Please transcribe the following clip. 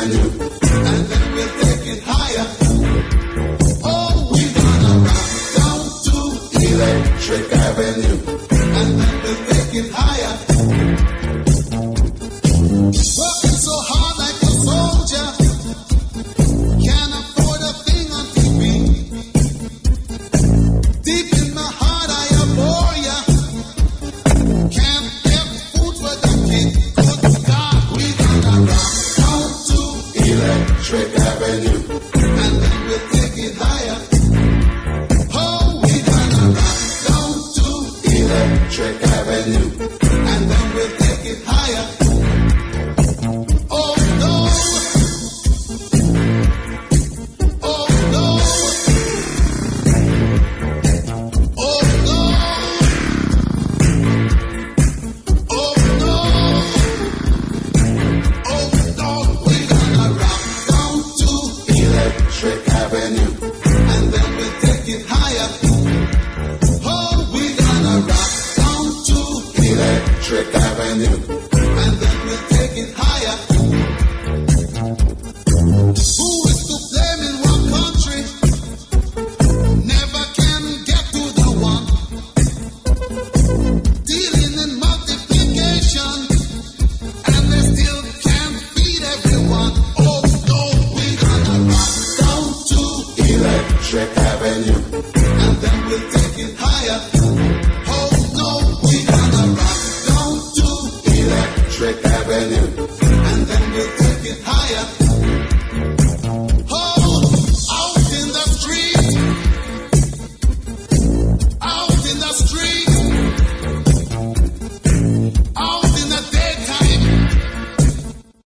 Avenue, and then we'll take it higher. Oh, we're gonna rock down to Electric Avenue, and then we'll take it higher. Working so hard like a soldier, can't afford a thing on TV. Deep in my heart I abhor ya, can't get food for the kid. Good God, we gonna rock down to Electric Avenue, and then we'll take it higher. Oh, we gonna rock down to Electric Avenue, and then we'll take it higher. Oh no, oh no, oh no, oh no, oh no, we're gonna rock down to Electric Avenue, and then we'll take it higher. Oh, we're gonna rock down to Electric Avenue, and then we'll take it higher. Who is to blame in one country? Never can get to the one. Dealing in multiplication, and they still can't feed everyone. Oh no, we're gonna rock down to Electric Avenue, and then we'll take it higher.